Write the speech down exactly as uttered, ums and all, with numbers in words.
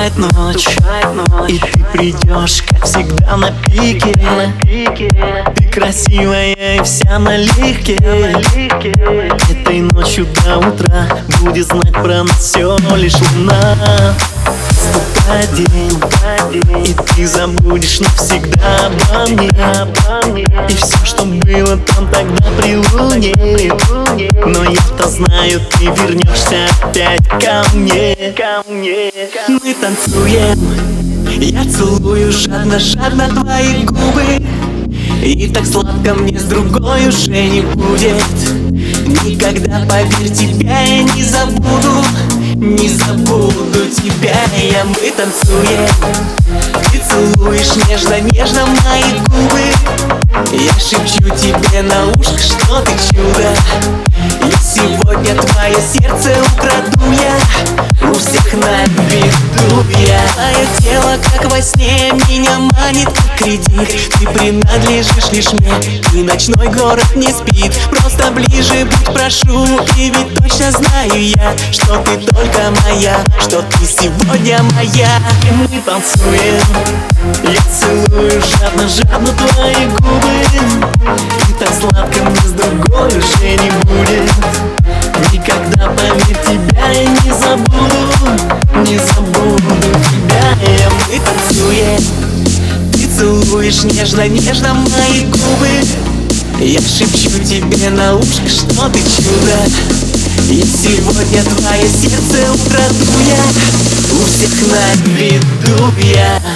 Наступает ночь, и ты придешь, как всегда, на пике. Ты красивая и вся налегке. Этой ночью до утра будет знать про нас все лишь луна. Наступает день, и ты забудешь навсегда обо мне. И все, что было там тогда при луне. Но я-то знаю, ты вернешься опять ко мне. Мы танцуем, я целую жадно-жадно твои губы. И так сладко мне с другой уже не будет. Никогда, поверь, тебя я не забуду. Не забуду тебя я. Мы танцуем, ты целуешь нежно-нежно мои губы. Я шепчу тебе на ушко, что ты чудо. И сегодня твое сердце украду я. У всех на виду я. Твое тело, как во сне, меня манит как кредит. Ты принадлежишь лишь мне, и ночной город не спит. Просто ближе будь, прошу, и ведь точно знаю я, что ты только моя, что ты сегодня моя. И мы танцуем, я целую жадно-жадно твои губы. И так сладко мне с другой уже не будет. Никогда, поверь, тебя я не забуду. Не забуду тебя я. Мы танцуем, ты целуешь нежно-нежно мои губы. Я шепчу тебе на ушко, что ты чудо. И сегодня твое сердце украду я. У всех на виду я.